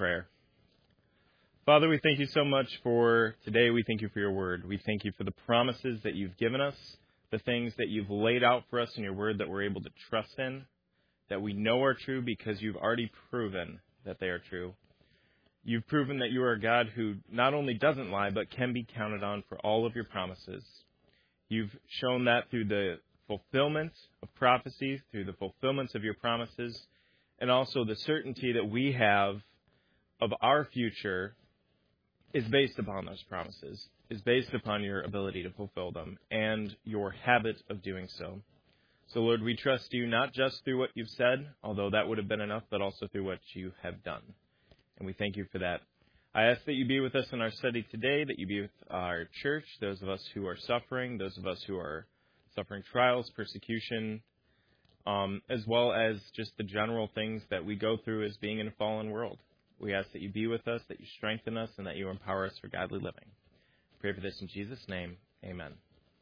prayer. Father, we thank you so much for today. We thank you for your word. We thank you for the promises that you've given us, the things that you've laid out for us in your word that we're able to trust in, that we know are true because you've already proven that they are true. You've proven that you are a God who not only doesn't lie, but can be counted on for all of your promises. You've shown that through the fulfillment of prophecies, through the fulfillments of your promises, and also the certainty that we have of our future is based upon those promises, is based upon your ability to fulfill them and your habit of doing so. So, Lord, we trust you not just through what you've said, although that would have been enough, but also through what you have done. And we thank you for that. I ask that you be with us in our study today, that you be with our church, those of us who are suffering, those of us who are suffering trials, persecution, as well as just the general things that we go through as being in a fallen world. We ask that you be with us, that you strengthen us, and that you empower us for godly living. Pray for this in Jesus' name. Amen.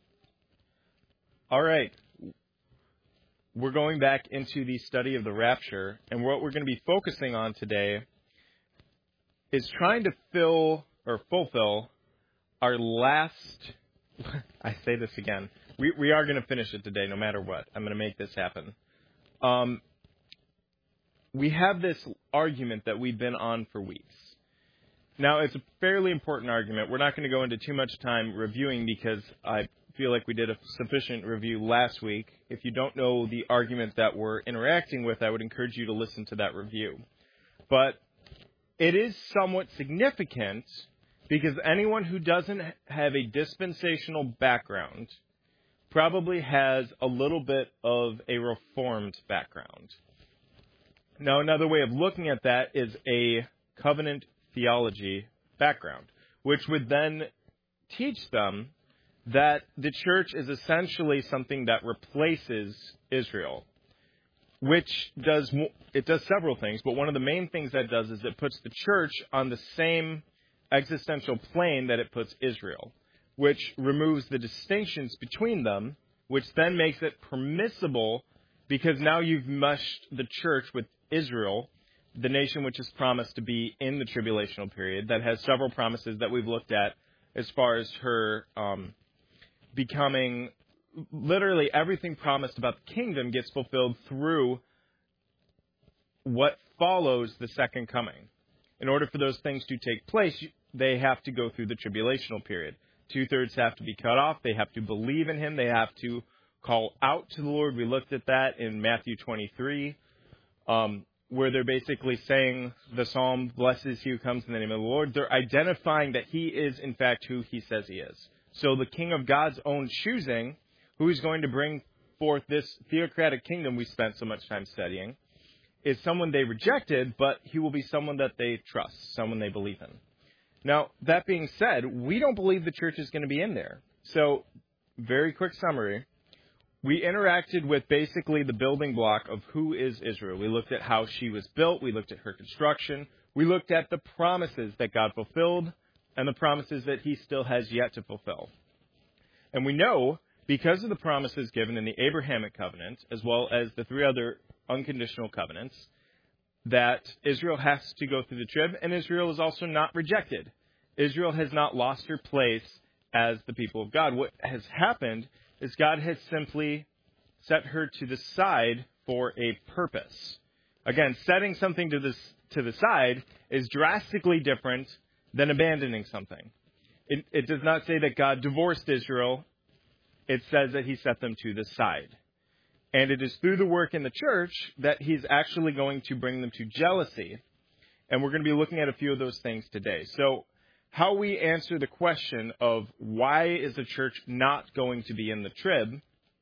All right. We're going back into the study of the rapture, and what we're going to be focusing on today is trying to fulfill our last, I say this again, we are going to finish it today no matter what. I'm going to make this happen. We have this argument that we've been on for weeks. Now, it's a fairly important argument. We're not going to go into too much time reviewing because I feel like we did a sufficient review last week. If you don't know the argument that we're interacting with, I would encourage you to listen to that review. But it is somewhat significant because anyone who doesn't have a dispensational background probably has a little bit of a Reformed background. Now, another way of looking at that is a covenant theology background, which would then teach them that the church is essentially something that replaces Israel, which does several things, but one of the main things that does is it puts the church on the same existential plane that it puts Israel, which removes the distinctions between them, which then makes it permissible because now you've meshed the church with Israel, the nation which is promised to be in the tribulational period, that has several promises that we've looked at as far as her becoming, literally everything promised about the kingdom gets fulfilled through what follows the second coming. In order for those things to take place, they have to go through the tribulational period. 2/3 have to be cut off. They have to believe in him. They have to call out to the Lord. We looked at that in Matthew 23. Where they're basically saying the psalm, blessed is he who comes in the name of the Lord. They're identifying that he is, in fact, who he says he is. So the king of God's own choosing, who is going to bring forth this theocratic kingdom we spent so much time studying, is someone they rejected, but he will be someone that they trust, someone they believe in. Now, that being said, we don't believe the church is going to be in there. So, very quick summary. We interacted with basically the building block of who is Israel. We looked at how she was built. We looked at her construction. We looked at the promises that God fulfilled and the promises that he still has yet to fulfill. And we know, because of the promises given in the Abrahamic covenant, as well as the 3 other unconditional covenants, that Israel has to go through the trib, and Israel is also not rejected. Israel has not lost her place as the people of God. What has happened is God has simply set her to the side for a purpose. Again, setting something to the side is drastically different than abandoning something. It does not say that God divorced Israel. It says that he set them to the side. And it is through the work in the church that he's actually going to bring them to jealousy. And we're going to be looking at a few of those things today. So, how we answer the question of why is the church not going to be in the trib,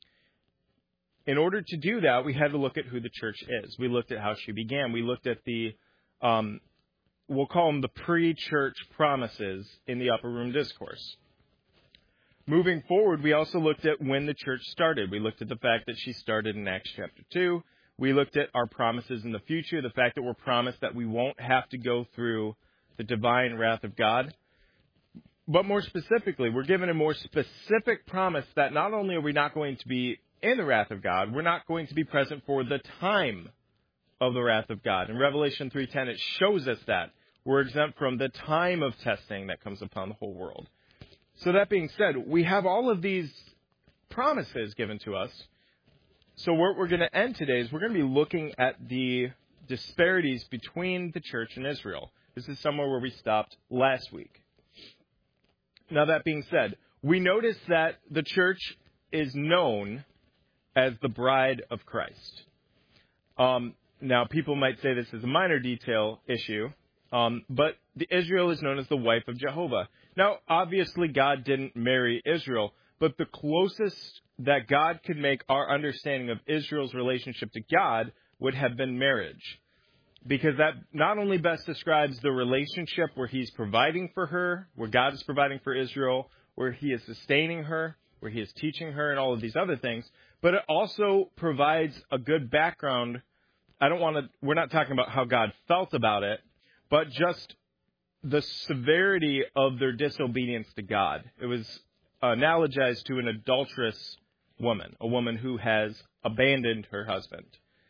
in order to do that, we had to look at who the church is. We looked at how she began. We looked at the, we'll call them the pre-church promises in the Upper Room Discourse. Moving forward, we also looked at when the church started. We looked at the fact that she started in Acts chapter 2. We looked at our promises in the future, the fact that we're promised that we won't have to go through the divine wrath of God. But more specifically, we're given a more specific promise that not only are we not going to be in the wrath of God, we're not going to be present for the time of the wrath of God. In Revelation 3:10, it shows us that. We're exempt from the time of testing that comes upon the whole world. So that being said, we have all of these promises given to us. So what we're going to end today is we're going to be looking at the disparities between the church and Israel. This is somewhere where we stopped last week. Now, that being said, we notice that the church is known as the bride of Christ. Now, people might say this is a minor detail issue, but Israel is known as the wife of Jehovah. Now, obviously, God didn't marry Israel, but the closest that God could make our understanding of Israel's relationship to God would have been marriage. Because that not only best describes the relationship where he's providing for her, where God is providing for Israel, where he is sustaining her, where he is teaching her, and all of these other things, but it also provides a good background. We're not talking about how God felt about it, but just the severity of their disobedience to God. It was analogized to an adulterous woman, a woman who has abandoned her husband.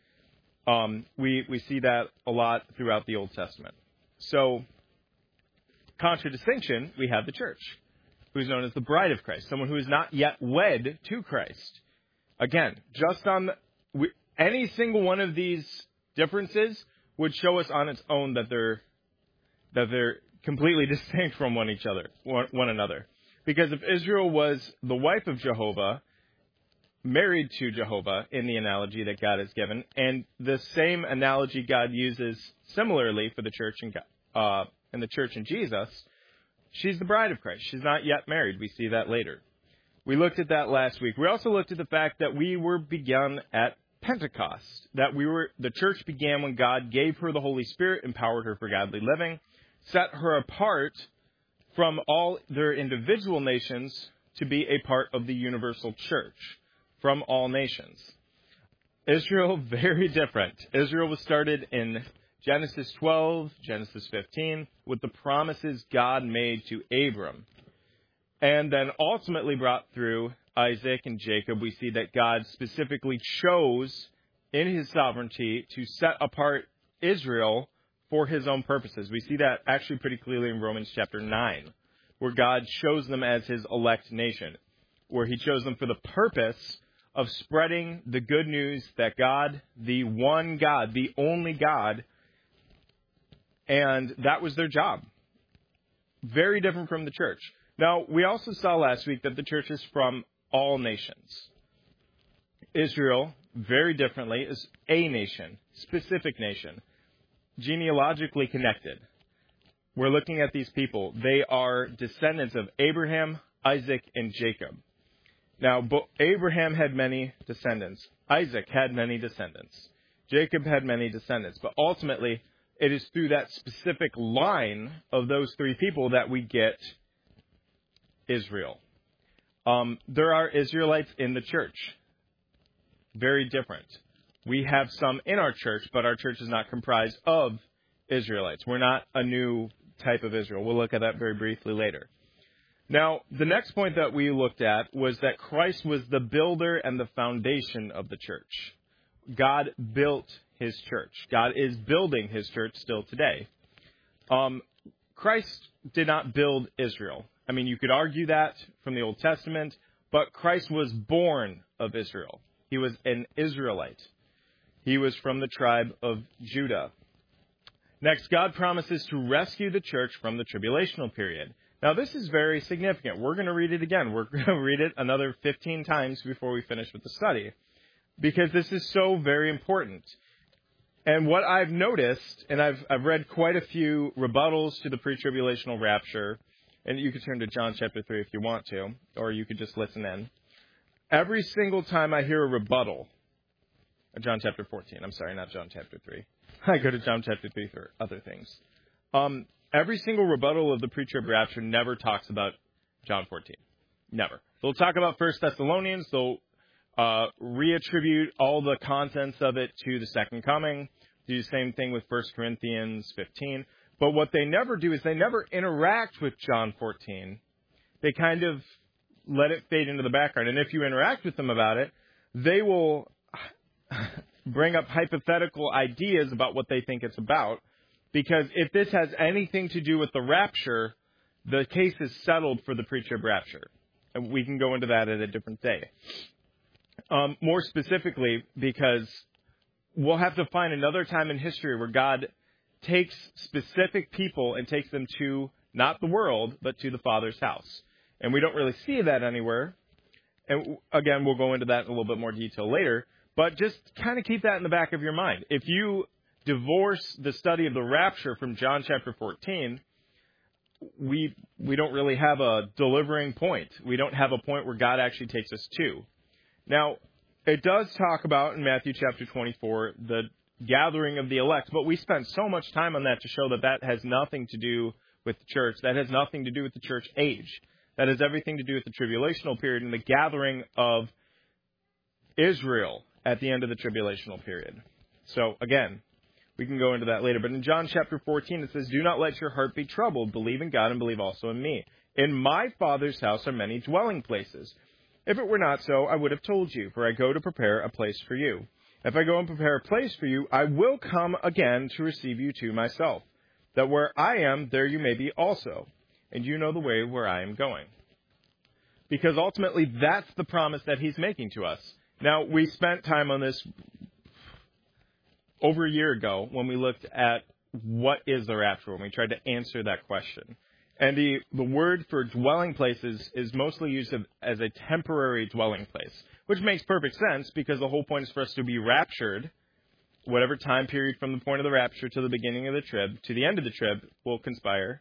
We see that a lot throughout the Old Testament. So, contradistinction, we have the church, who's known as the bride of Christ, someone who is not yet wed to Christ. Again, any single one of these differences would show us on its own that they're completely distinct from one another. Because if Israel was the wife of Jehovah, married to Jehovah in the analogy that God has given, and the same analogy God uses similarly for the church and the church in Jesus, she's the bride of Christ. She's not yet married. We see that later. We looked at that last week. We also looked at the fact that we were begun at Pentecost, that the church began when God gave her the Holy Spirit, empowered her for godly living, set her apart from all their individual nations to be a part of the universal church from all nations. Israel, very different. Israel was started in Genesis 12, Genesis 15, with the promises God made to Abram. And then ultimately brought through Isaac and Jacob, we see that God specifically chose in his sovereignty to set apart Israel for his own purposes. We see that actually pretty clearly in Romans chapter 9, where God chose them as his elect nation, where he chose them for the purpose of spreading the good news that God, the one God, the only God, and that was their job. Very different from the church. Now, we also saw last week that the church is from all nations. Israel, very differently, is a nation, specific nation, genealogically connected. We're looking at these people. They are descendants of Abraham, Isaac, and Jacob. Now, Abraham had many descendants. Isaac had many descendants. Jacob had many descendants. But ultimately, it is through that specific line of those three people that we get Israel. There are Israelites in the church. Very different. We have some in our church, but our church is not comprised of Israelites. We're not a new type of Israel. We'll look at that very briefly later. Now, the next point that we looked at was that Christ was the builder and the foundation of the church. God built his church. God is building his church still today. Christ did not build Israel. I mean, you could argue that from the Old Testament, but Christ was born of Israel. He was an Israelite. He was from the tribe of Judah. Next, God promises to rescue the church from the tribulational period. Now, this is very significant. We're going to read it again. We're going to read it another 15 times before we finish with the study, because this is so very important. And what I've noticed, and I've read quite a few rebuttals to the pre-tribulational rapture, and you can turn to John chapter 3 if you want to, or you could just listen in. Every single time I hear a rebuttal, John chapter 14, I'm sorry, not John chapter 3. I go to John chapter 3 for other things. Every single rebuttal of the pre-trib rapture never talks about John 14. Never. They'll talk about 1 Thessalonians. They'll reattribute all the contents of it to the second coming. Do the same thing with 1 Corinthians 15. But what they never do is they never interact with John 14. They kind of let it fade into the background. And if you interact with them about it, they will bring up hypothetical ideas about what they think it's about. Because if this has anything to do with the rapture, the case is settled for the pre-trib rapture. And we can go into that at a different day. More specifically, because we'll have to find another time in history where God takes specific people and takes them to not the world, but to the Father's house. And we don't really see that anywhere. And again, we'll go into that in a little bit more detail later. But just kind of keep that in the back of your mind. If you divorce the study of the rapture from John chapter 14, we don't really have a delivering point. We don't have a point where God actually takes us to. Now, it does talk about in Matthew chapter 24 the gathering of the elect, but we spent so much time on that to show that that has nothing to do with the church. That has nothing to do with the church age. That has everything to do with the tribulational period and the gathering of Israel at the end of the tribulational period. So, again, we can go into that later. But in John chapter 14, it says, "Do not let your heart be troubled. Believe in God and believe also in me. In my Father's house are many dwelling places. If it were not so, I would have told you, for I go to prepare a place for you. If I go and prepare a place for you, I will come again to receive you to myself, that where I am, there you may be also. And you know the way where I am going." Because ultimately, that's the promise that he's making to us. Now, we spent time on this over a year ago when we looked at what is the rapture, when we tried to answer that question. And the word for dwelling places is mostly used as a temporary dwelling place, which makes perfect sense because the whole point is for us to be raptured. Whatever time period from the point of the rapture to the beginning of the trib, to the end of the trib, will transpire,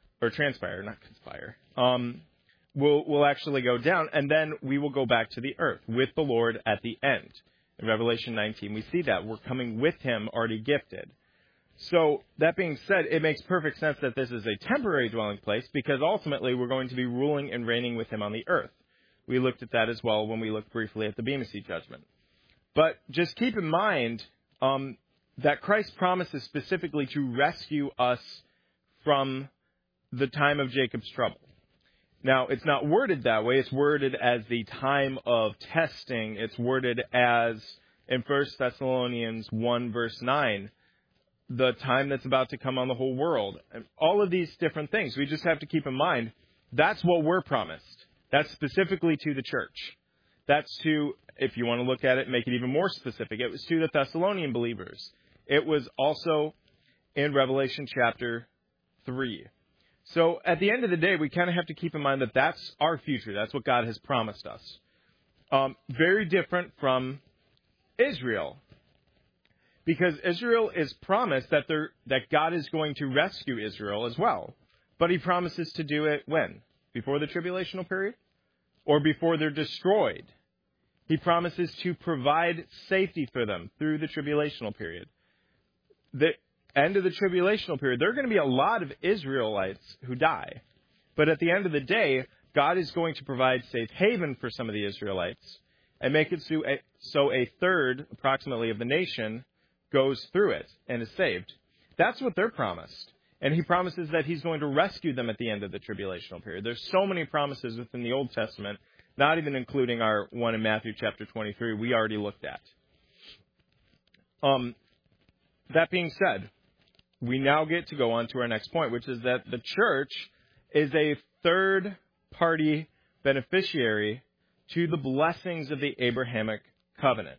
will actually go down, and then we will go back to the earth with the Lord at the end. In Revelation 19, we see that. We're coming with him already gifted. So, that being said, it makes perfect sense that this is a temporary dwelling place because ultimately we're going to be ruling and reigning with him on the earth. We looked at that as well when we looked briefly at the Bema Seat judgment. But just keep in mind that Christ promises specifically to rescue us from the time of Jacob's trouble. Now, it's not worded that way. It's worded as the time of testing. It's worded as, in 1 Thessalonians 1, verse 9, the time that's about to come on the whole world. And all of these different things. We just have to keep in mind, that's what we're promised. That's specifically to the church. That's to, if you want to look at it, make it even more specific. It was to the Thessalonian believers. It was also in Revelation chapter 3. So at the end of the day, we kind of have to keep in mind that that's our future. That's what God has promised us. Very different from Israel. Because Israel is promised that God is going to rescue Israel as well. But he promises to do it when? Before the tribulational period? Or before they're destroyed? He promises to provide safety for them through the tribulational period. The end of the tribulational period, there are going to be a lot of Israelites who die. But at the end of the day, God is going to provide safe haven for some of the Israelites and make it so a third, approximately, of the nation goes through it and is saved. That's what they're promised. And he promises that he's going to rescue them at the end of the tribulational period. There's so many promises within the Old Testament, not even including our one in Matthew chapter 23 we already looked at. That being said, we now get to go on to our next point, which is that the church is a third-party beneficiary to the blessings of the Abrahamic covenant.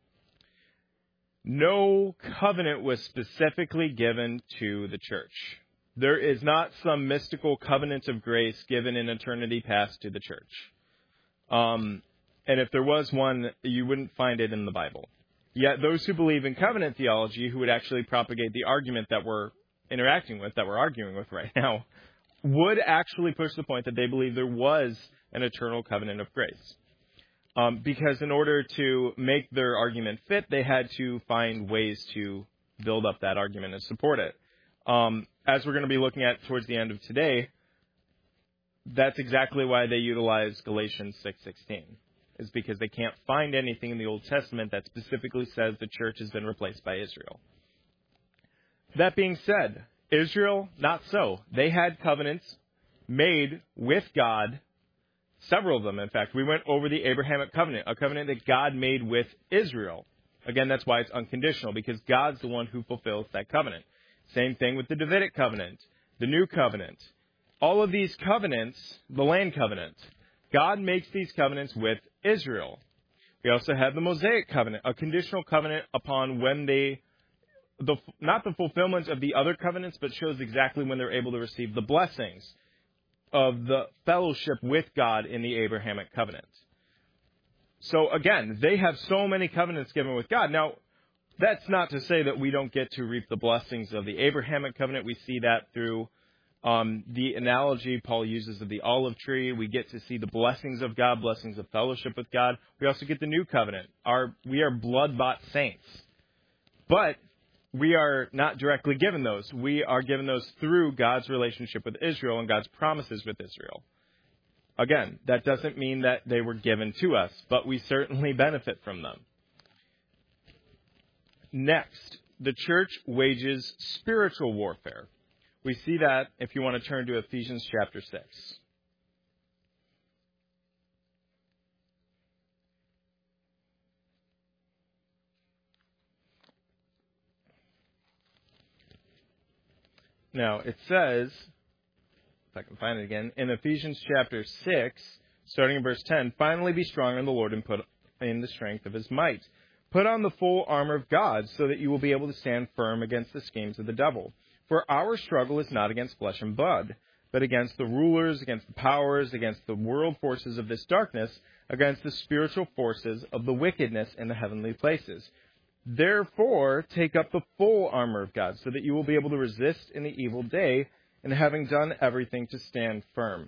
No covenant was specifically given to the church. There is not some mystical covenant of grace given in eternity past to the church. And if there was one, you wouldn't find it in the Bible. Yet those who believe in covenant theology, who would actually propagate the argument that we're arguing with right now, would actually push the point that they believe there was an eternal covenant of grace. Because in order to make their argument fit, they had to find ways to build up that argument and support it. As we're going to be looking at towards the end of today, that's exactly why they utilize Galatians 6:16. Is because they can't find anything in the Old Testament that specifically says the church has been replaced by Israel. That being said, Israel, not so. They had covenants made with God, several of them, in fact. We went over the Abrahamic covenant, a covenant that God made with Israel. Again, that's why it's unconditional, because God's the one who fulfills that covenant. Same thing with the Davidic covenant, the New Covenant. All of these covenants, the land covenant, God makes these covenants with Israel. We also have the Mosaic covenant, a conditional covenant upon when not the fulfillment of the other covenants, but shows exactly when they're able to receive the blessings of the fellowship with God in the Abrahamic covenant. So again, they have so many covenants given with God. Now, that's not to say that we don't get to reap the blessings of the Abrahamic covenant. We see that through the analogy Paul uses of the olive tree. We get to see the blessings of God, blessings of fellowship with God. We also get the new covenant. We are blood-bought saints. But we are not directly given those. We are given those through God's relationship with Israel and God's promises with Israel. Again, that doesn't mean that they were given to us, but we certainly benefit from them. Next, the church wages spiritual warfare. We see that if you want to turn to Ephesians chapter 6. Now, it says, if I can find it again, in Ephesians chapter 6, starting in verse 10, "Finally be strong in the Lord and put in the strength of his might. Put on the full armor of God so that you will be able to stand firm against the schemes of the devil. For our struggle is not against flesh and blood, but against the rulers, against the powers, against the world forces of this darkness, against the spiritual forces of the wickedness in the heavenly places. Therefore, take up the full armor of God so that you will be able to resist in the evil day, and having done everything to stand firm.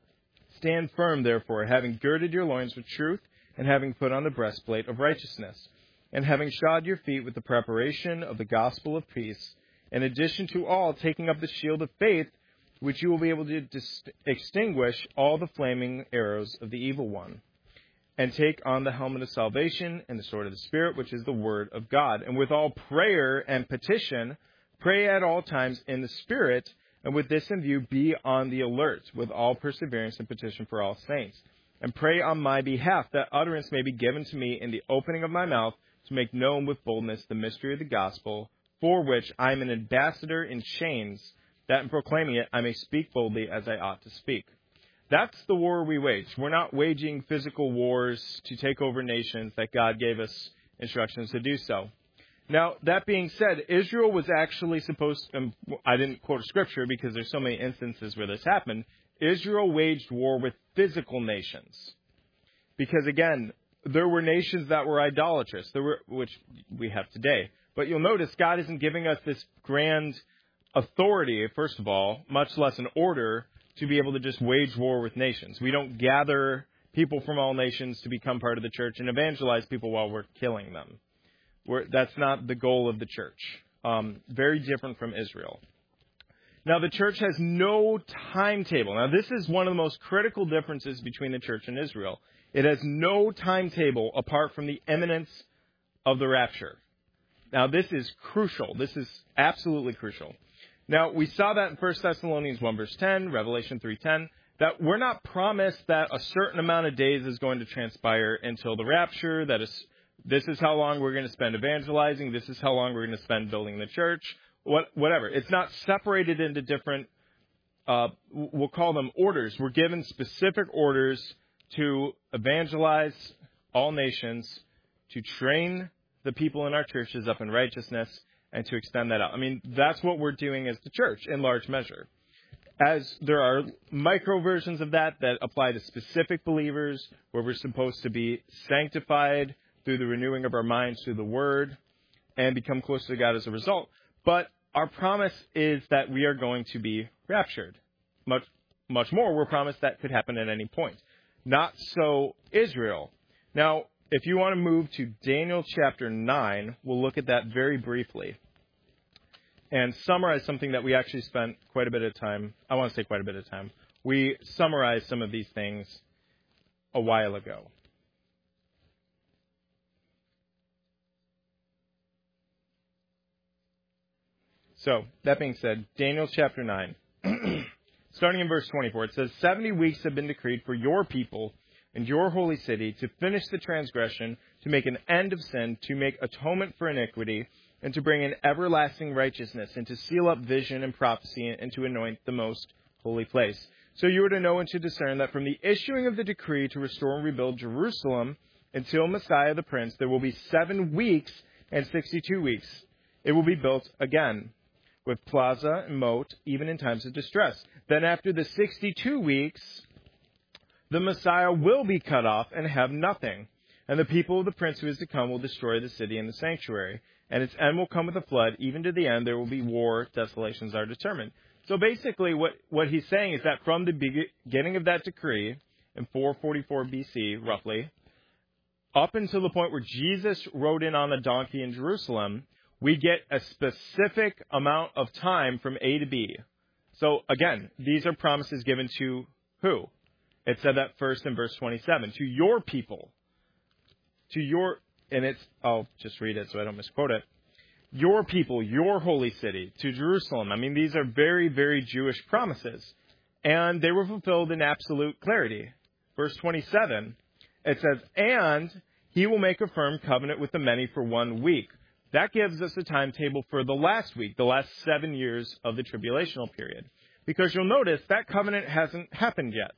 Stand firm, therefore, having girded your loins with truth, and having put on the breastplate of righteousness, and having shod your feet with the preparation of the gospel of peace, in addition to all, taking up the shield of faith, which you will be able to extinguish all the flaming arrows of the evil one. And take on the helmet of salvation and the sword of the Spirit, which is the word of God. And with all prayer and petition, pray at all times in the Spirit, and with this in view, be on the alert, with all perseverance and petition for all saints. And pray on my behalf, that utterance may be given to me in the opening of my mouth, to make known with boldness the mystery of the gospel, for which I am an ambassador in chains, that in proclaiming it I may speak boldly as I ought to speak." That's the war we wage. We're not waging physical wars to take over nations that God gave us instructions to do so. Now, that being said, Israel was actually supposed to, I didn't quote scripture because there's so many instances where this happened, Israel waged war with physical nations. Because again, there were nations that were idolatrous, which we have today. But you'll notice God isn't giving us this grand authority, first of all, much less an order to be able to just wage war with nations. We don't gather people from all nations to become part of the church and evangelize people while we're killing them. That's not the goal of the church. Very different from Israel. Now, the church has no timetable. Now, this is one of the most critical differences between the church and Israel. It has no timetable apart from the imminence of the rapture. Now, this is crucial. This is absolutely crucial. Now, we saw that in 1 Thessalonians 1 verse 10, Revelation 3:10, that we're not promised that a certain amount of days is going to transpire until the rapture, this is how long we're going to spend evangelizing, this is how long we're going to spend building the church, whatever. It's not separated into different, we'll call them orders. We're given specific orders to evangelize all nations, to train the people in our churches up in righteousness, and to extend that out. I mean, that's what we're doing as the church in large measure. As there are micro versions of that apply to specific believers, where we're supposed to be sanctified through the renewing of our minds through the Word and become closer to God as a result. But our promise is that we are going to be raptured. Much more, we're promised that could happen at any point. Not so Israel. Now, if you want to move to Daniel chapter 9, we'll look at that very briefly and summarize something that we actually spent quite a bit of time. I want to say quite a bit of time. We summarized some of these things a while ago. So, that being said, Daniel chapter 9, starting in verse 24, it says, 70 weeks have been decreed for your people and your holy city to finish the transgression, to make an end of sin, to make atonement for iniquity, and to bring in everlasting righteousness, and to seal up vision and prophecy, and to anoint the most holy place. So you are to know and to discern that from the issuing of the decree to restore and rebuild Jerusalem until Messiah the Prince, there will be 7 weeks and 62 weeks. It will be built again, with plaza and moat, even in times of distress. Then after the 62 weeks, the Messiah will be cut off and have nothing. And the people of the prince who is to come will destroy the city and the sanctuary. And its end will come with a flood. Even to the end, there will be war. Desolations are determined. So basically, what he's saying is that from the beginning of that decree, in 444 BC, roughly, up until the point where Jesus rode in on a donkey in Jerusalem, we get a specific amount of time from A to B. So again, these are promises given to who? It said that first in verse 27, to your people. I'll just read it so I don't misquote it. Your people, your holy city, to Jerusalem. I mean, these are very, very Jewish promises. And they were fulfilled in absolute clarity. Verse 27, it says, and he will make a firm covenant with the many for 1 week. That gives us a timetable for the last week, the last 7 years of the tribulational period. Because you'll notice that covenant hasn't happened yet.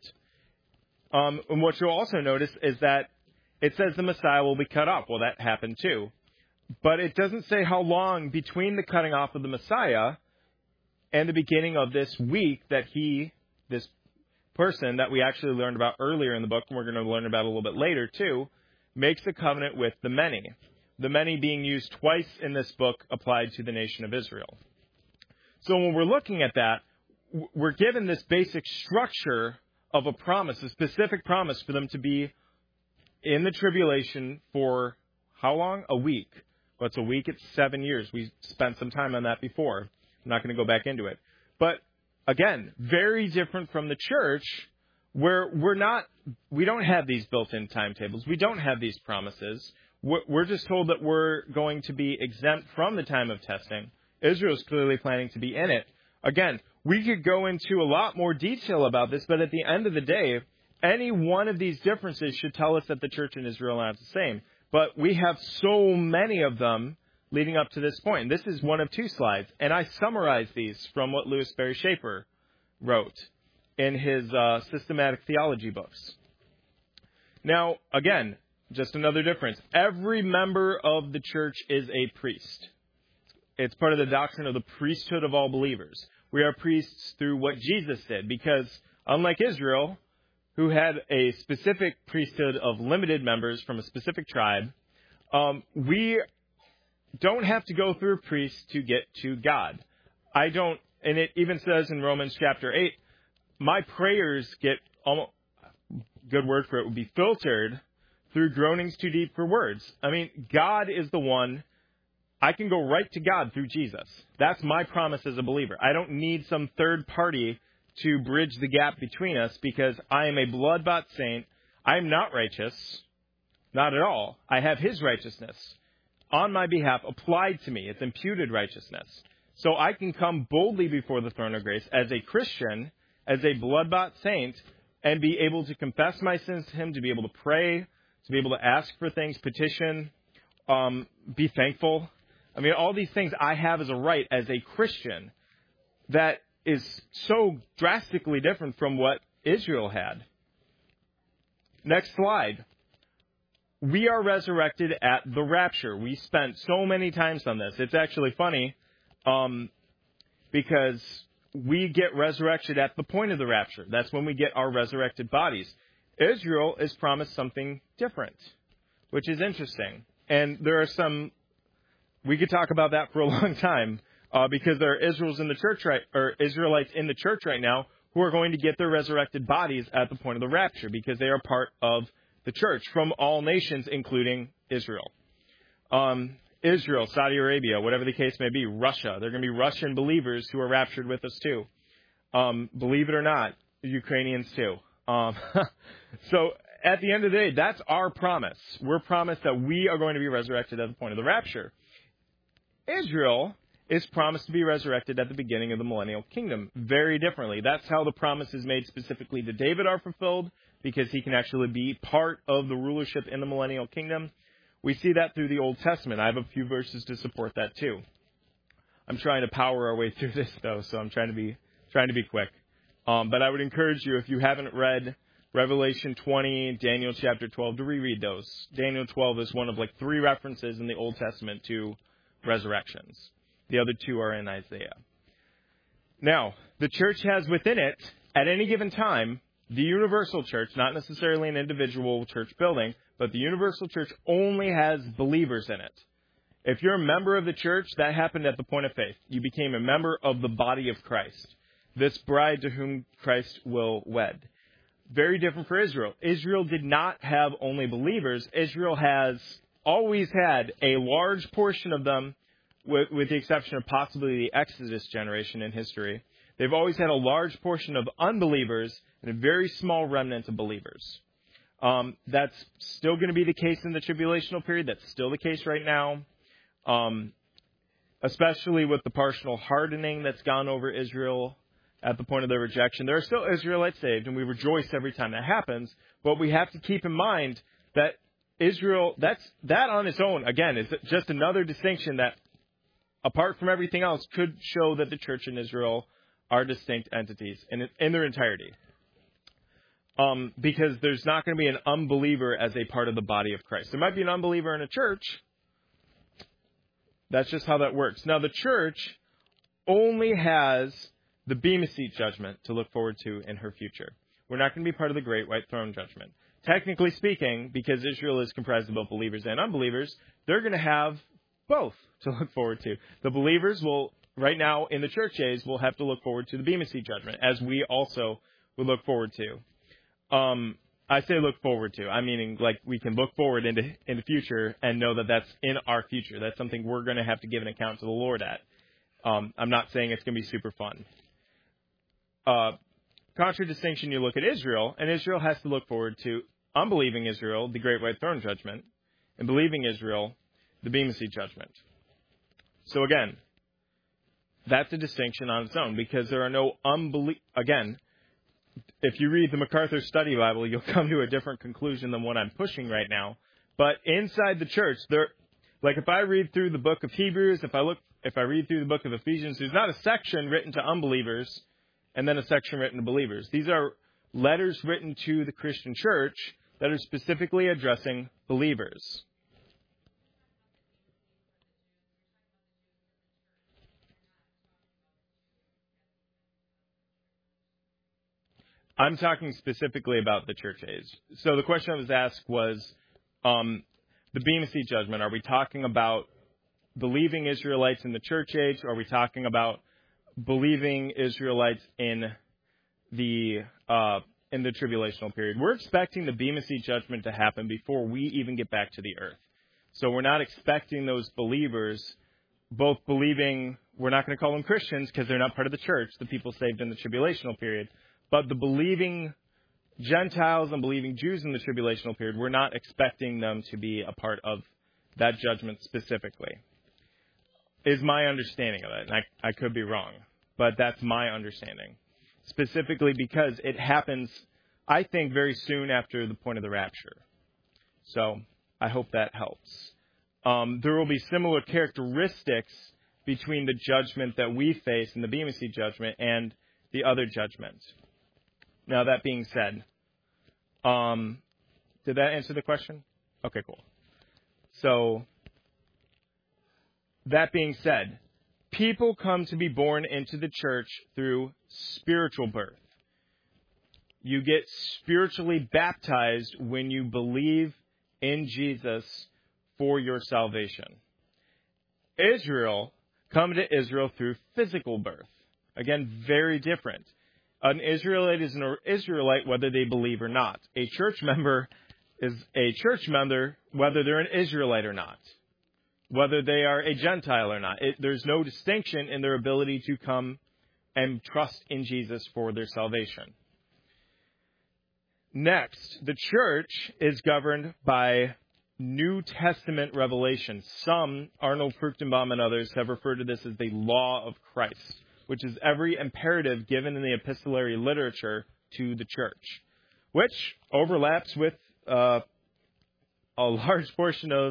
And what you'll also notice is that it says the Messiah will be cut off. Well, that happened too. But it doesn't say how long between the cutting off of the Messiah and the beginning of this week that this person that we actually learned about earlier in the book, and we're going to learn about a little bit later too, makes a covenant with the many. The many being used twice in this book applied to the nation of Israel. So when we're looking at that, we're given this basic structure of a promise, a specific promise for them to be in the tribulation for how long? A week. What's a week? It's 7 years. We spent some time on that before. I'm not going to go back into it. But again, very different from the church where we don't have these built-in timetables. We don't have these promises. We're just told that we're going to be exempt from the time of testing. Israel's clearly planning to be in it. Again, we could go into a lot more detail about this, but at the end of the day, any one of these differences should tell us that the church in Israel are not the same. But we have so many of them leading up to this point. This is one of 2 slides, and I summarized these from what Louis Berry Schaeffer wrote in his systematic theology books. Now, again, just another difference. Every member of the church is a priest. It's part of the doctrine of the priesthood of all believers. We are priests through what Jesus did, because unlike Israel, who had a specific priesthood of limited members from a specific tribe, we don't have to go through a priest to get to God. And it even says in Romans chapter 8, my prayers get, good word for it would be filtered through groanings too deep for words. I mean, God is the one, I can go right to God through Jesus. That's my promise as a believer. I don't need some third party to bridge the gap between us, because I am a blood-bought saint. I am not righteous. Not at all. I have his righteousness on my behalf applied to me. It's imputed righteousness. So I can come boldly before the throne of grace as a Christian, as a blood-bought saint, and be able to confess my sins to him, to be able to pray, to be able to ask for things, petition, be thankful. I mean, all these things I have as a right as a Christian that is so drastically different from what Israel had. Next slide. We are resurrected at the rapture. We spent so many times on this. It's actually funny because we get resurrected at the point of the rapture. That's when we get our resurrected bodies. Israel is promised something different, which is interesting. And there are we could talk about that for a long time. Because there are Israelites in the church right now who are going to get their resurrected bodies at the point of the rapture, because they are part of the church from all nations, including Israel. Israel, Saudi Arabia, whatever the case may be, Russia. There are going to be Russian believers who are raptured with us too. Believe it or not, Ukrainians too. So at the end of the day, that's our promise. We're promised that we are going to be resurrected at the point of the rapture. Israel is promised to be resurrected at the beginning of the millennial kingdom. Very differently. That's how the promises made specifically to David are fulfilled, because he can actually be part of the rulership in the millennial kingdom. We see that through the Old Testament. I have a few verses to support that too. I'm trying to power our way through this though, so I'm trying to be quick. But I would encourage you, if you haven't read Revelation 20, Daniel chapter 12, to reread those. Daniel 12 is one of like 3 references in the Old Testament to resurrections. The other 2 are in Isaiah. Now, the church has within it, at any given time, the universal church, not necessarily an individual church building, but the universal church only has believers in it. If you're a member of the church, that happened at the point of faith. You became a member of the body of Christ, this bride to whom Christ will wed. Very different for Israel. Israel did not have only believers. Israel has always had a large portion of them, with the exception of possibly the Exodus generation in history. They've always had a large portion of unbelievers and a very small remnant of believers. That's still going to be the case in the tribulational period. That's still the case right now, especially with the partial hardening that's gone over Israel at the point of their rejection. There are still Israelites saved, and we rejoice every time that happens. But we have to keep in mind that Israel, that on its own, again, is just another distinction that, apart from everything else, could show that the church and Israel are distinct entities in their entirety. Because there's not going to be an unbeliever as a part of the body of Christ. There might be an unbeliever in a church. That's just how that works. Now, the church only has the Bema Seat judgment to look forward to in her future. We're not going to be part of the Great White Throne judgment. Technically speaking, because Israel is comprised of both believers and unbelievers, they're going to have both to look forward to. The believers will, right now in the church age, will have to look forward to the Bema Seat judgment, as we also will look forward to. I say look forward to. I'm meaning like we can look forward in the future and know that that's in our future. That's something we're going to have to give an account to the Lord at. I'm not saying it's going to be super fun. Contradistinction, you look at Israel, and Israel has to look forward to unbelieving Israel, the Great White Throne judgment, and believing Israel, the Bema Seat judgment. So again, that's a distinction on its own, because there are no again, if you read the MacArthur Study Bible, you'll come to a different conclusion than what I'm pushing right now. But inside the church, if I read through the book of Hebrews, if I read through the book of Ephesians, there's not a section written to unbelievers and then a section written to believers. These are letters written to the Christian church that are specifically addressing believers. I'm talking specifically about the church age. So the question I was asked was the Bema Seat judgment. Are we talking about believing Israelites in the church age? Or are we talking about believing Israelites in the tribulational period? We're expecting the Bema Seat judgment to happen before we even get back to the earth. So we're not expecting those believers, both believing, we're not going to call them Christians because they're not part of the church, the people saved in the tribulational period, but the believing Gentiles and believing Jews in the tribulational period, we're not expecting them to be a part of that judgment specifically, is my understanding of it. And I could be wrong, but that's my understanding. Specifically because it happens, I think, very soon after the point of the rapture. So I hope that helps. There will be similar characteristics between the judgment that we face in the Bema Seat judgment and the other judgments. Now, that being said, did that answer the question? Okay, cool. So, that being said, people come to be born into the church through spiritual birth. You get spiritually baptized when you believe in Jesus for your salvation. Israel come to Israel through physical birth. Again, very different. An Israelite is an Israelite whether they believe or not. A church member is a church member whether they're an Israelite or not, whether they are a Gentile or not. There's no distinction in their ability to come and trust in Jesus for their salvation. Next, the church is governed by New Testament revelation. Some, Arnold Fruchtenbaum and others, have referred to this as the law of Christ, which is every imperative given in the epistolary literature to the church, which overlaps with a large portion of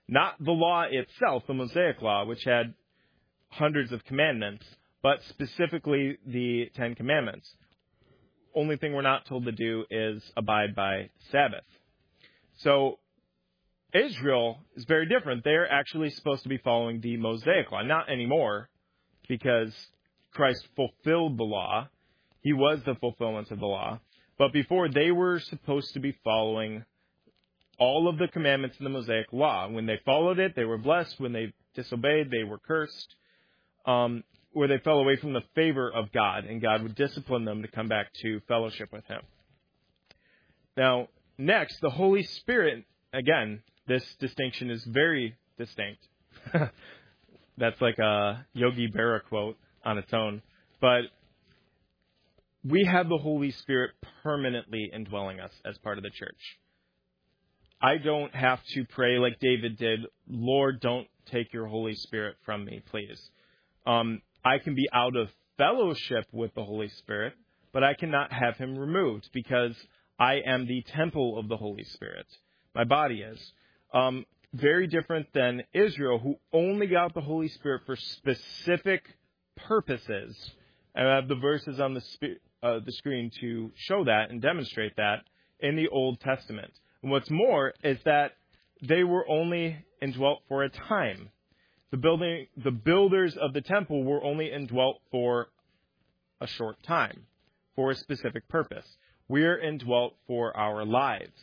Not the law itself, the Mosaic Law, which had hundreds of commandments, but specifically the Ten Commandments. Only thing we're not told to do is abide by Sabbath. So Israel is very different. They're actually supposed to be following the Mosaic Law. Not anymore, because Christ fulfilled the law. He was the fulfillment of the law. But before, they were supposed to be following all of the commandments in the Mosaic Law. When they followed it, they were blessed. When they disobeyed, they were cursed. Where they fell away from the favor of God, and God would discipline them to come back to fellowship with Him. Now, next, the Holy Spirit. Again, this distinction is very distinct. That's like a Yogi Berra quote on its own. But we have the Holy Spirit permanently indwelling us as part of the church. I don't have to pray like David did, Lord, don't take your Holy Spirit from me, please. I can be out of fellowship with the Holy Spirit, but I cannot have Him removed because I am the temple of the Holy Spirit. My body is. Very different than Israel, who only got the Holy Spirit for specific purposes. And I have the verses on the screen to show that and demonstrate that in the Old Testament. And what's more is that they were only indwelt for a time. The builders of the temple were only indwelt for a short time, for a specific purpose. We are indwelt for our lives.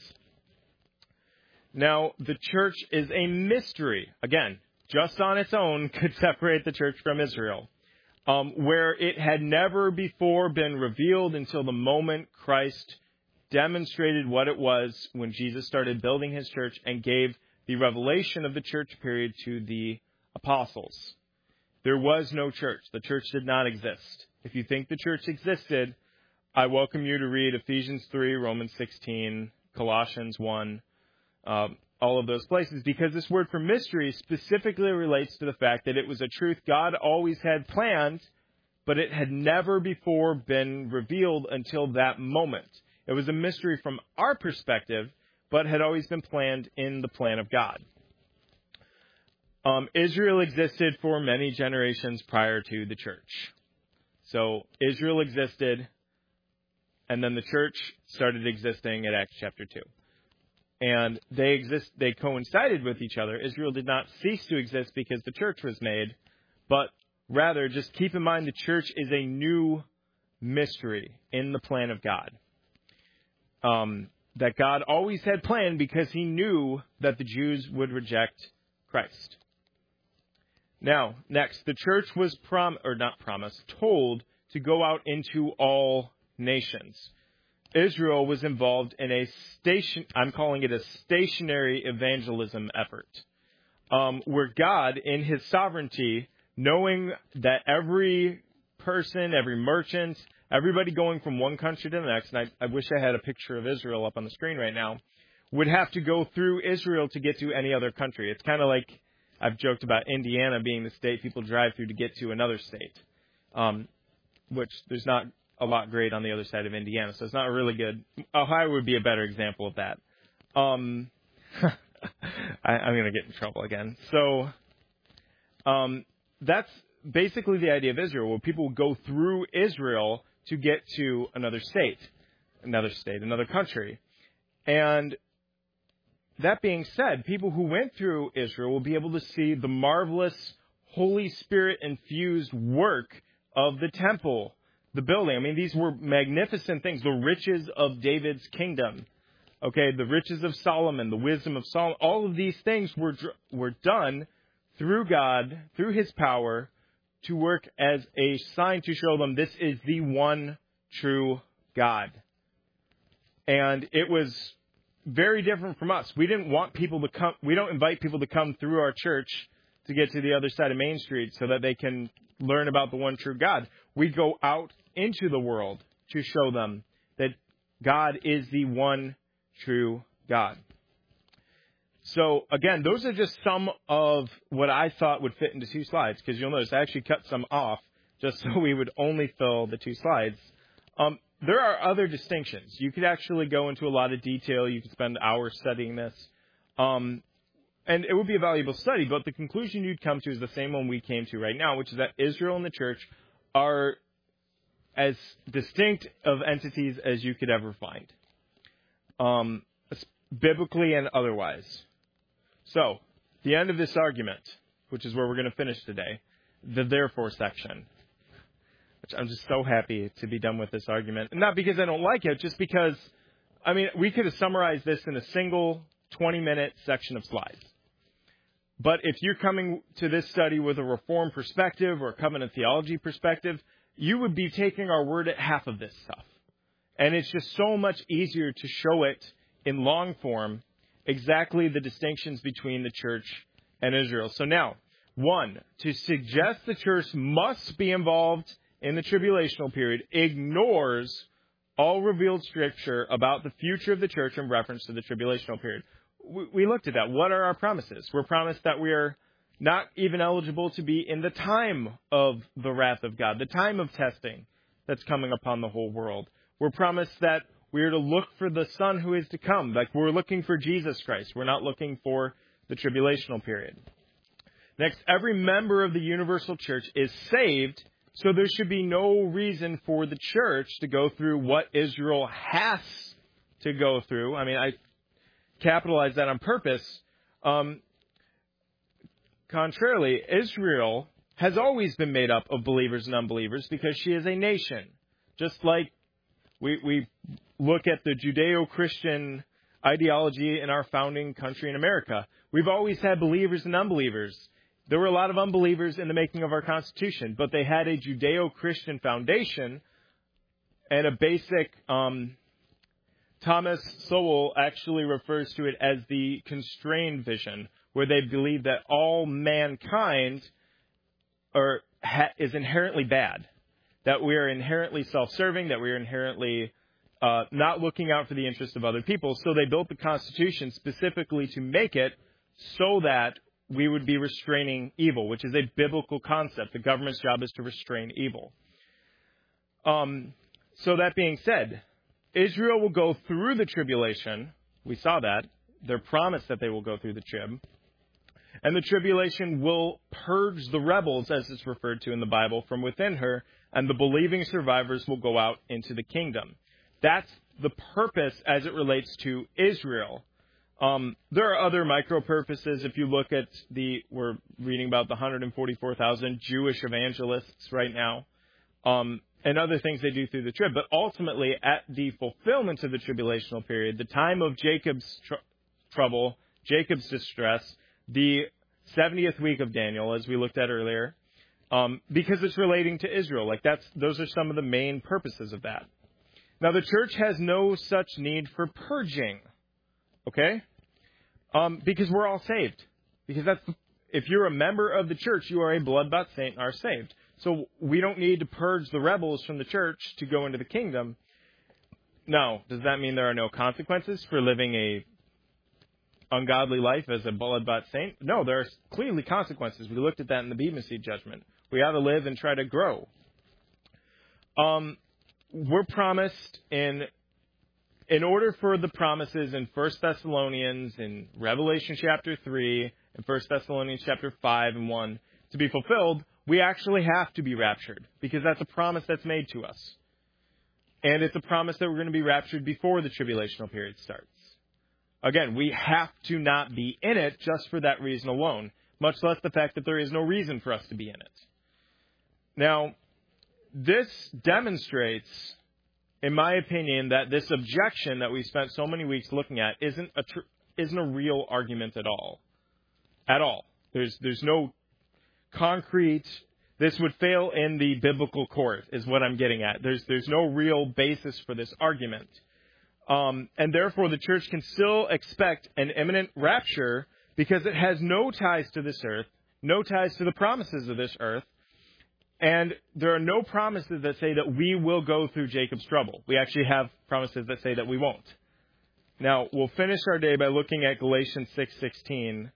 Now, the church is a mystery. Again, just on its own could separate the church from Israel, where it had never before been revealed until the moment Christ demonstrated what it was when Jesus started building His church and gave the revelation of the church period to the apostles. There was no church. The church did not exist. If you think the church existed, I welcome you to read Ephesians 3, Romans 16, Colossians 1, all of those places, because this word for mystery specifically relates to the fact that it was a truth God always had planned, but it had never before been revealed until that moment. It was a mystery from our perspective, but had always been planned in the plan of God. Israel existed for many generations prior to the church. So Israel existed, and then the church started existing at Acts chapter 2. And they coincided with each other. Israel did not cease to exist because the church was made, but rather just keep in mind the church is a new mystery in the plan of God. That God always had planned because He knew that the Jews would reject Christ. Now, next, the church was told to go out into all nations. Israel was involved in I'm calling it a stationary evangelism effort, where God, in His sovereignty, knowing that every person, every merchant, everybody going from one country to the next, and I wish I had a picture of Israel up on the screen right now, would have to go through Israel to get to any other country. It's kind of like I've joked about Indiana being the state people drive through to get to another state, which there's not a lot great on the other side of Indiana, so it's not really good. Ohio would be a better example of that. I'm going to get in trouble again. So that's basically the idea of Israel, where people go through Israel to get to another country. And that being said, people who went through Israel will be able to see the marvelous Holy Spirit-infused work of the temple, the building. I mean, these were magnificent things. The riches of David's kingdom, okay, the riches of Solomon, the wisdom of Solomon. All of these things were done through God, through His power, to work as a sign to show them this is the one true God. And it was very different from us. We didn't want people to come. We don't invite people to come through our church to get to the other side of Main Street so that they can learn about the one true God. We go out into the world to show them that God is the one true God. So, again, those are just some of what I thought would fit into 2 slides, because you'll notice I actually cut some off just so we would only fill the 2 slides. There are other distinctions. You could actually go into a lot of detail. You could spend hours studying this. And and it would be a valuable study, but the conclusion you'd come to is the same one we came to right now, which is that Israel and the church are as distinct of entities as you could ever find, biblically and otherwise. So, the end of this argument, which is where we're going to finish today, the therefore section, which I'm just so happy to be done with this argument. Not because I don't like it, just because, we could have summarized this in a single 20-minute section of slides. But if you're coming to this study with a Reformed perspective or a covenant theology perspective, you would be taking our word at half of this stuff. And it's just so much easier to show it in long form, exactly the distinctions between the church and Israel. So now, 1, to suggest the church must be involved in the tribulational period ignores all revealed scripture about the future of the church in reference to the tribulational period. We looked at that. What are our promises? We're promised that we are not even eligible to be in the time of the wrath of God, the time of testing that's coming upon the whole world. We're promised that we are to look for the Son who is to come. Like we're looking for Jesus Christ. We're not looking for the tribulational period. Next, every member of the universal church is saved, so there should be no reason for the church to go through what Israel has to go through. I capitalize that on purpose. Contrarily, Israel has always been made up of believers and unbelievers because she is a nation. Just like we look at the Judeo-Christian ideology in our founding country in America. We've always had believers and unbelievers. There were a lot of unbelievers in the making of our Constitution, but they had a Judeo-Christian foundation and a basic... Thomas Sowell actually refers to it as the constrained vision, where they believe that all mankind is inherently bad, that we are inherently self-serving, that we are inherently not looking out for the interests of other people. So they built the Constitution specifically to make it so that we would be restraining evil, which is a biblical concept. The government's job is to restrain evil. So that being said, Israel will go through the tribulation. We saw that. They're promised that they will go through the trib. And the tribulation will purge the rebels, as it's referred to in the Bible, from within her, and the believing survivors will go out into the kingdom. That's the purpose as it relates to Israel. There are other micro purposes. If you look at we're reading about the 144,000 Jewish evangelists right now. And other things they do through the trib. But ultimately, at the fulfillment of the tribulational period, the time of Jacob's trouble, Jacob's distress, the 70th week of Daniel, as we looked at earlier, because it's relating to Israel. Those are some of the main purposes of that. Now, the church has no such need for purging, okay? Because we're all saved. Because if you're a member of the church, you are a blood-bought saint and are saved. So we don't need to purge the rebels from the church to go into the kingdom. Now, does that mean there are no consequences for living a ungodly life as a blood-bought saint? No, there are clearly consequences. We looked at that in the Bema Seat judgment. We ought to live and try to grow. We're promised in order for the promises in 1 Thessalonians, in Revelation chapter 3, and 1 Thessalonians chapter 5 and 1 to be fulfilled, we actually have to be raptured because that's a promise that's made to us. And it's a promise that we're going to be raptured before the tribulational period starts. Again, we have to not be in it just for that reason alone, much less the fact that there is no reason for us to be in it. Now, this demonstrates, in my opinion, that this objection that we spent so many weeks looking at isn't a real argument at all. At all. There's no concrete, this would fail in the biblical court, is what I'm getting at. There's no real basis for this argument. And therefore, the church can still expect an imminent rapture because it has no ties to this earth, no ties to the promises of this earth, and there are no promises that say that we will go through Jacob's trouble. We actually have promises that say that we won't. Now, we'll finish our day by looking at Galatians 6:16.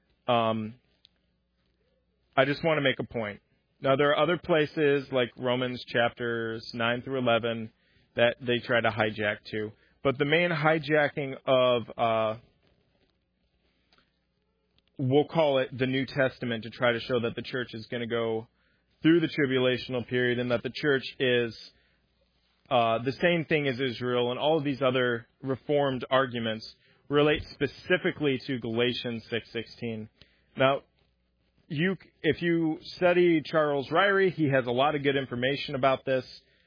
I just want to make a point. Now, there are other places like Romans chapters 9 through 11 that they try to hijack too. But the main hijacking of we'll call it the New Testament to try to show that the church is going to go through the tribulational period and that the church is the same thing as Israel, and all of these other Reformed arguments relate specifically to Galatians 6:16. Now, if you study Charles Ryrie, he has a lot of good information about this.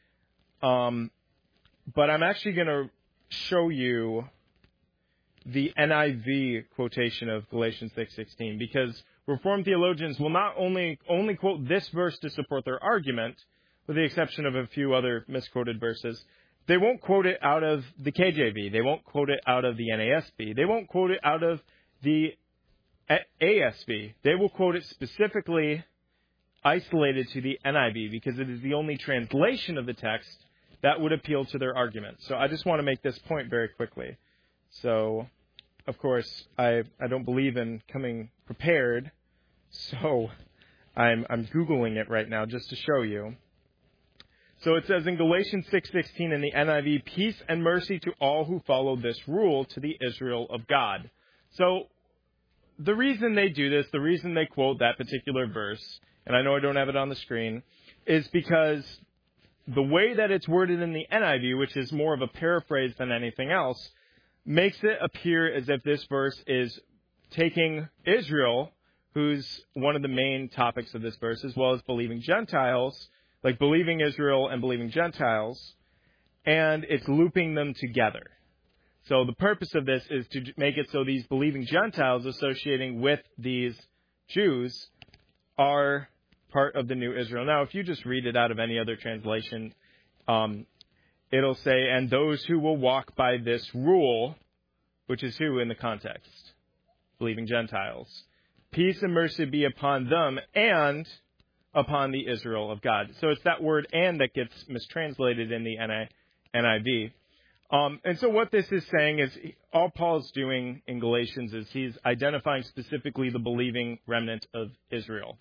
But I'm actually going to show you the NIV quotation of Galatians 6:16, because Reformed theologians will not only quote this verse to support their argument, with the exception of a few other misquoted verses. They won't quote it out of the KJV. They won't quote it out of the NASB. They won't quote it out of the ASB. They will quote it specifically isolated to the NIV, because it is the only translation of the text that would appeal to their argument. So I just want to make this point very quickly. So, of course, I don't believe in coming prepared, so I'm Googling it right now just to show you. So it says in Galatians 6:16 in the NIV, peace and mercy to all who follow this rule, to the Israel of God. So the reason they do this, the reason they quote that particular verse, and I know I don't have it on the screen, is because the way that it's worded in the NIV, which is more of a paraphrase than anything else, makes it appear as if this verse is taking Israel, who's one of the main topics of this verse, as well as believing Gentiles, like believing Israel and believing Gentiles, and it's looping them together. So the purpose of this is to make it so these believing Gentiles associating with these Jews are part of the new Israel. Now, if you just read it out of any other translation, it'll say, and those who will walk by this rule, which is who in the context? Believing Gentiles. Peace and mercy be upon them and upon the Israel of God. So it's that word and that gets mistranslated in the NIV. And so what this is saying is all Paul's doing in Galatians is he's identifying specifically the believing remnant of Israel.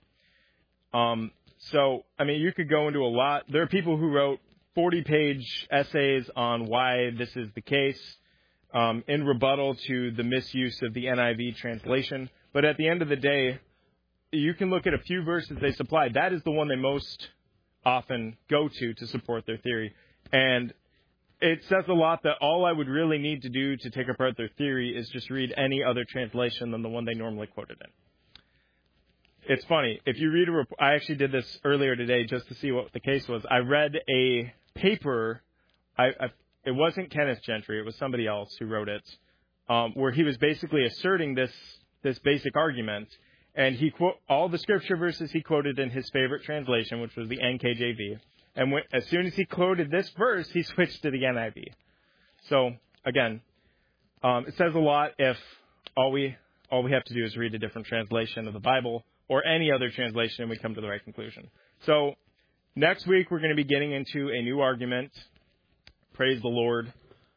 So, I mean, you could go into a lot. There are people who wrote 40-page essays on why this is the case in rebuttal to the misuse of the NIV translation. But at the end of the day, you can look at a few verses they supply. That is the one they most often go to support their theory. And it says a lot that all I would really need to do to take apart their theory is just read any other translation than the one they normally quoted in. It's funny. If you read I actually did this earlier today just to see what the case was. I read a paper. It wasn't Kenneth Gentry. It was somebody else who wrote it, where he was basically asserting this basic argument. And he all the scripture verses he quoted in his favorite translation, which was the NKJV. And as soon as he quoted this verse, he switched to the NIV. So again, it says a lot if all we have to do is read a different translation of the Bible or any other translation, and we come to the right conclusion. So next week we're going to be getting into a new argument. Praise the Lord.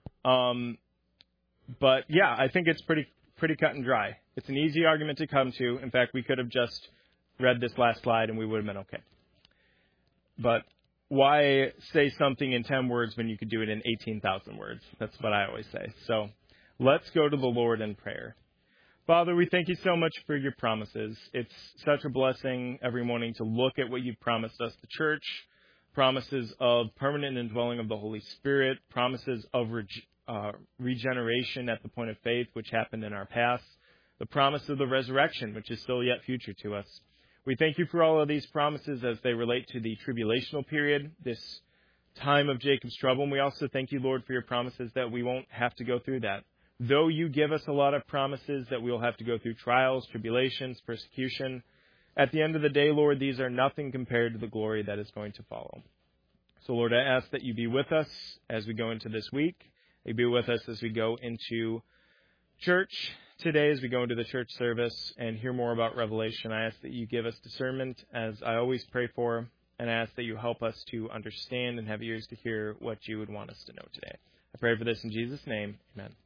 But yeah, I think it's pretty cut and dry. It's an easy argument to come to. In fact, we could have just read this last slide and we would have been okay. But why say something in 10 words when you could do it in 18,000 words? That's what I always say. So let's go to the Lord in prayer. Father, we thank you so much for your promises. It's such a blessing every morning to look at what you've promised us, the church, promises of permanent indwelling of the Holy Spirit, promises of regeneration at the point of faith, which happened in our past, the promise of the resurrection, which is still yet future to us. We thank you for all of these promises as they relate to the tribulational period, this time of Jacob's trouble. And we also thank you, Lord, for your promises that we won't have to go through that. Though you give us a lot of promises that we'll have to go through trials, tribulations, persecution, at the end of the day, Lord, these are nothing compared to the glory that is going to follow. So, Lord, I ask that you be with us as we go into this week. You be with us as we go into church today, as we go into the church service and hear more about Revelation. I ask that you give us discernment, as I always pray for, and I ask that you help us to understand and have ears to hear what you would want us to know today. I pray for this in Jesus' name. Amen.